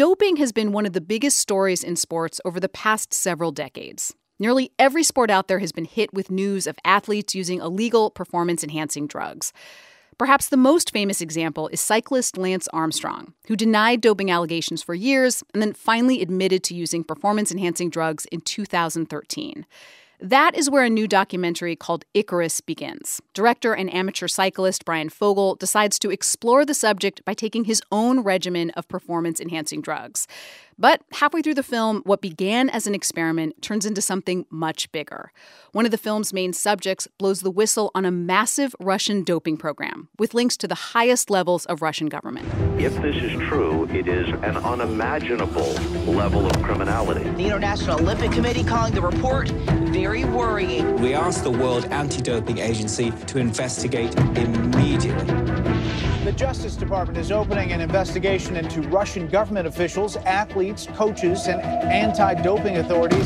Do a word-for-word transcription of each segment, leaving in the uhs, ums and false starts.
Doping has been one of the biggest stories in sports over the past several decades. Nearly every sport out there has been hit with news of athletes using illegal performance-enhancing drugs. Perhaps the most famous example is cyclist Lance Armstrong, who denied doping allegations for years and then finally admitted to using performance-enhancing drugs in two thousand thirteen. That is where a new documentary called Icarus begins. Director and amateur cyclist Bryan Fogel decides to explore the subject by taking his own regimen of performance-enhancing drugs. But halfway through the film, what began as an experiment turns into something much bigger. One of the film's main subjects blows the whistle on a massive Russian doping program with links to the highest levels of Russian government. If this is true, it is an unimaginable level of criminality. The International Olympic Committee calling the report very worrying. We asked the World Anti-Doping Agency to investigate immediately. The Justice Department is opening an investigation into Russian government officials, athletes, coaches, and anti-doping authorities.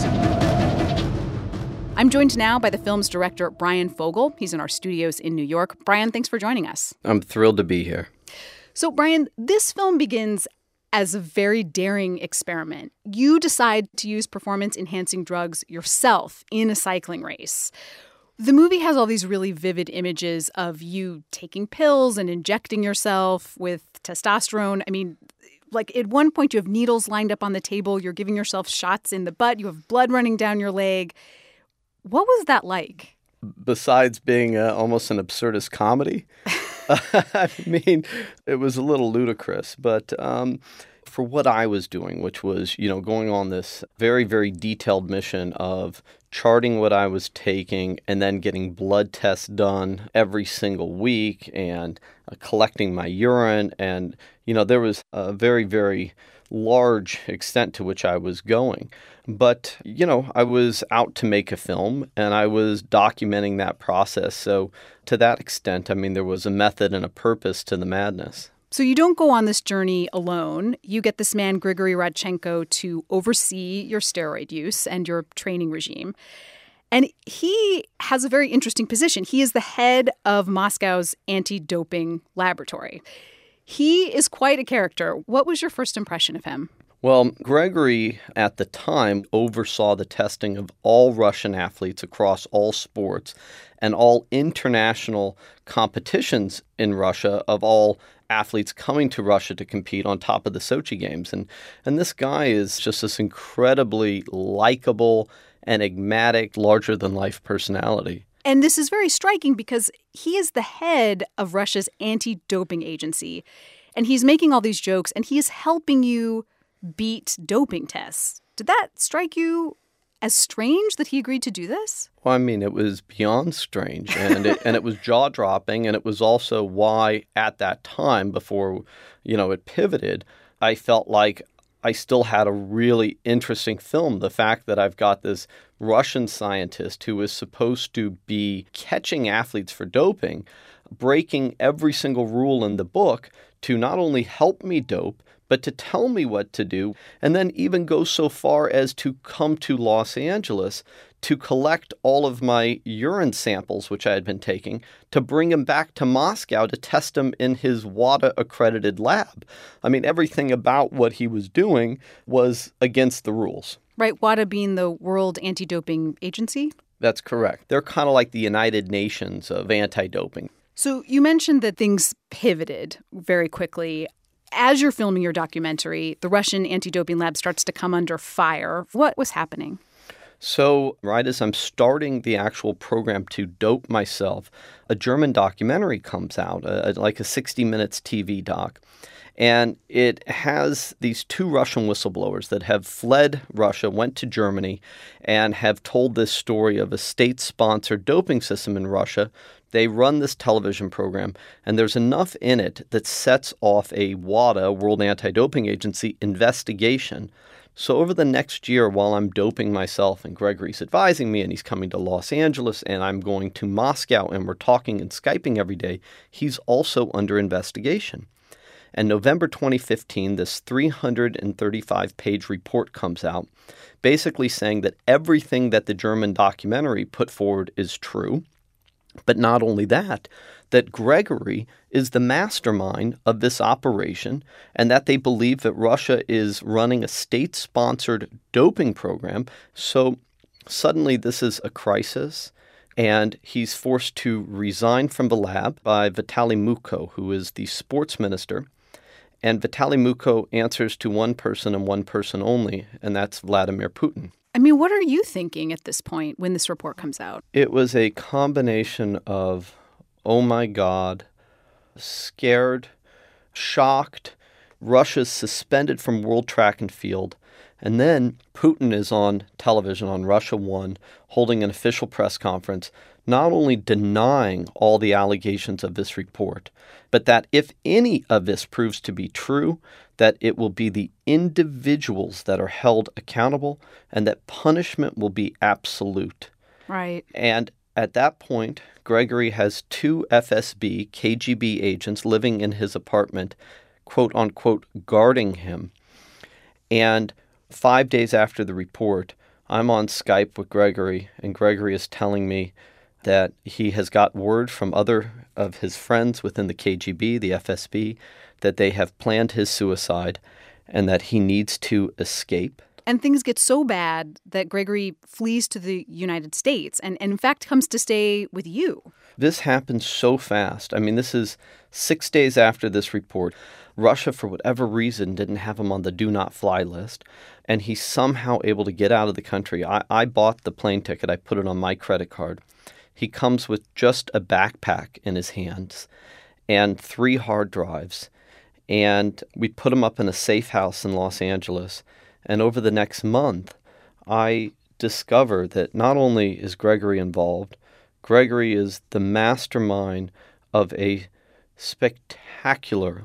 I'm joined now by the film's director, Bryan Fogel. He's in our studios in New York. Bryan, thanks for joining us. I'm thrilled to be here. So, Bryan, this film begins as a very daring experiment. You decide to use performance-enhancing drugs yourself in a cycling race. The movie has all these really vivid images of you taking pills and injecting yourself with testosterone. I mean, like at one point you have needles lined up on the table. You're giving yourself shots in the butt. You have blood running down your leg. What was that like? Besides being uh, almost an absurdist comedy, I mean, it was a little ludicrous. But um, for what I was doing, which was, you know, going on this very, very detailed mission of charting what I was taking and then getting blood tests done every single week and uh, collecting my urine. And, you know, there was a very, very large extent to which I was going. But, you know, I was out to make a film and I was documenting that process. So to that extent, I mean, there was a method and a purpose to the madness. So you don't go on this journey alone. You get this man, Grigory Rodchenko, to oversee your steroid use and your training regime. And he has a very interesting position. He is the head of Moscow's anti-doping laboratory. He is quite a character. What was your first impression of him? Well, Grigory, at the time, oversaw the testing of all Russian athletes across all sports and all international competitions in Russia of all athletes coming to Russia to compete on top of the Sochi Games. And, and this guy is just this incredibly likable, enigmatic, larger-than-life personality. And this is very striking because he is the head of Russia's anti-doping agency. And he's making all these jokes, and he is helping you beat doping tests. Did that strike you as strange that he agreed to do this? Well, I mean, it was beyond strange, and it, and it was jaw-dropping, and it was also why at that time, before, you know, it pivoted, I felt like I still had a really interesting film. The fact that I've got this Russian scientist who is supposed to be catching athletes for doping, breaking every single rule in the book to not only help me dope, but to tell me what to do, and then even go so far as to come to Los Angeles to collect all of my urine samples, which I had been taking, to bring them back to Moscow to test them in his WADA-accredited lab. I mean, everything about what he was doing was against the rules. Right, WADA being the World Anti-Doping Agency? That's correct. They're kind of like the United Nations of anti-doping. So you mentioned that things pivoted very quickly. As you're filming your documentary, the Russian anti-doping lab starts to come under fire. What was happening? So right as I'm starting the actual program to dope myself, a German documentary comes out, a, like a sixty minutes T V doc. And it has these two Russian whistleblowers that have fled Russia, went to Germany, and have told this story of a state-sponsored doping system in Russia. They run this television program, and there's enough in it that sets off a WADA, World Anti-Doping Agency, investigation. So over the next year, while I'm doping myself and Grigory's advising me and he's coming to Los Angeles and I'm going to Moscow and we're talking and Skyping every day, he's also under investigation. And November twenty fifteen, this three hundred thirty-five page report comes out, basically saying that everything that the German documentary put forward is true, But not only that, that Grigory is the mastermind of this operation and that they believe that Russia is running a state-sponsored doping program. So suddenly this is a crisis, and he's forced to resign from the lab by Vitaly Mutko, who is the sports minister. And Vitaly Mutko answers to one person and one person only, and that's Vladimir Putin. I mean, what are you thinking at this point when this report comes out? It was a combination of, oh my God, scared, shocked, Russia's suspended from World Track and Field, and then Putin is on television on Russia One holding an official press conference, not only denying all the allegations of this report, but that if any of this proves to be true, that it will be the individuals that are held accountable and that punishment will be absolute. Right. And at that point, Grigory has two F S B, K G B agents living in his apartment, quote unquote, guarding him. And five days after the report, I'm on Skype with Grigory, and Grigory is telling me that he has got word from other of his friends within the K G B, the F S B, that they have planned his suicide and that he needs to escape. And things get so bad that Grigory flees to the United States and, and in fact, comes to stay with you. This happened so fast. I mean, this is six days after this report. Russia, for whatever reason, didn't have him on the do not fly list, and he's somehow able to get out of the country. I, I bought the plane ticket. I put it on my credit card. He comes with just a backpack in his hands and three hard drives. And we put him up in a safe house in Los Angeles. And over the next month, I discover that not only is Grigory involved, Grigory is the mastermind of a spectacular,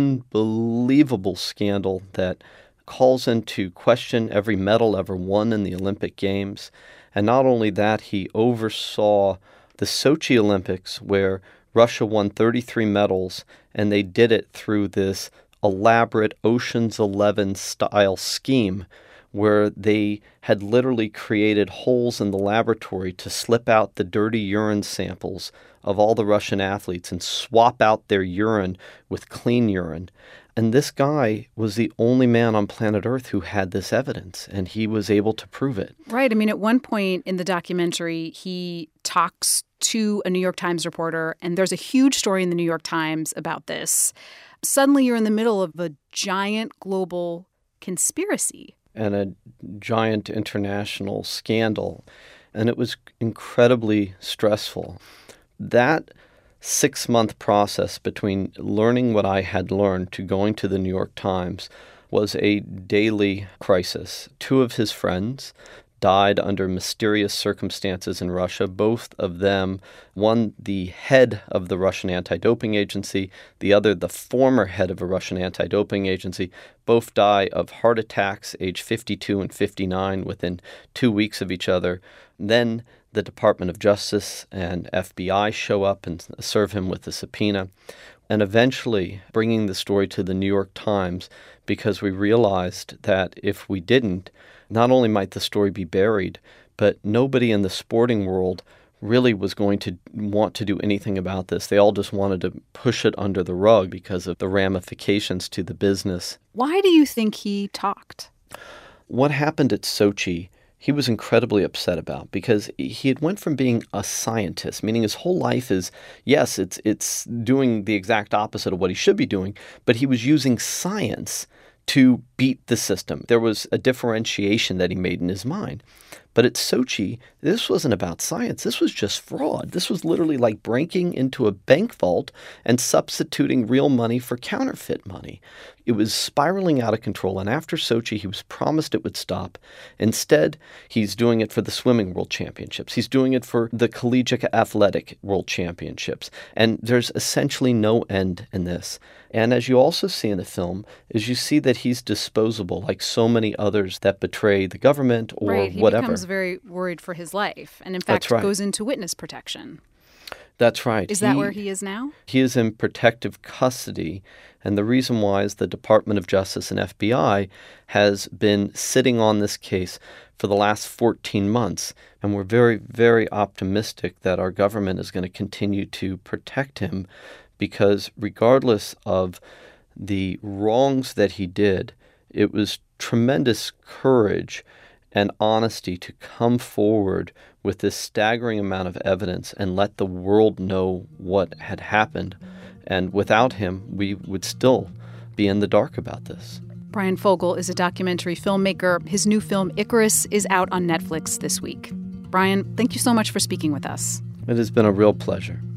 unbelievable scandal that calls into question every medal ever won in the Olympic Games. And not only that, he oversaw the Sochi Olympics, where Russia won thirty-three medals, and they did it through this elaborate Ocean's Eleven style scheme where they had literally created holes in the laboratory to slip out the dirty urine samples of all the Russian athletes and swap out their urine with clean urine. And this guy was the only man on planet Earth who had this evidence, and he was able to prove it. Right. I mean, at one point in the documentary, he talks to a New York Times reporter, and there's a huge story in the New York Times about this. Suddenly you're in the middle of a giant global conspiracy. And a giant international scandal. And it was incredibly stressful. That six-month process between learning what I had learned to going to the New York Times was a daily crisis. Two of his friends died under mysterious circumstances in Russia, both of them, one the head of the Russian anti-doping agency, the other the former head of a Russian anti-doping agency. Both die of heart attacks, age fifty-two and fifty-nine, within two weeks of each other. Then the Department of Justice and F B I show up and serve him with a subpoena, and eventually bringing the story to the New York Times because we realized that if we didn't, not only might the story be buried, but nobody in the sporting world really was going to want to do anything about this. They all just wanted to push it under the rug because of the ramifications to the business. Why do you think he talked? What happened at Sochi, he was incredibly upset about because he had went from being a scientist, meaning his whole life is, yes, it's it's doing the exact opposite of what he should be doing, but he was using science to beat the system. There was a differentiation that he made in his mind. But at Sochi, this wasn't about science. This was just fraud. This was literally like breaking into a bank vault and substituting real money for counterfeit money. It was spiraling out of control. And after Sochi, he was promised it would stop. Instead, he's doing it for the swimming world championships. He's doing it for the collegiate athletic world championships. And there's essentially no end in this. And as you also see in the film, is you see that he's disposable, like so many others that betray the government or right, he whatever. Becomes very worried for his life, and in fact right. goes into witness protection. That's right. Is that he, where he is now? He is in protective custody. And the reason why is the Department of Justice and F B I has been sitting on this case for the last fourteen months. And we're very, very optimistic that our government is going to continue to protect him because regardless of the wrongs that he did, it was tremendous courage and honesty to come forward with this staggering amount of evidence and let the world know what had happened. And without him, we would still be in the dark about this. Bryan Fogel is a documentary filmmaker. His new film, Icarus, is out on Netflix this week. Bryan, thank you so much for speaking with us. It has been a real pleasure.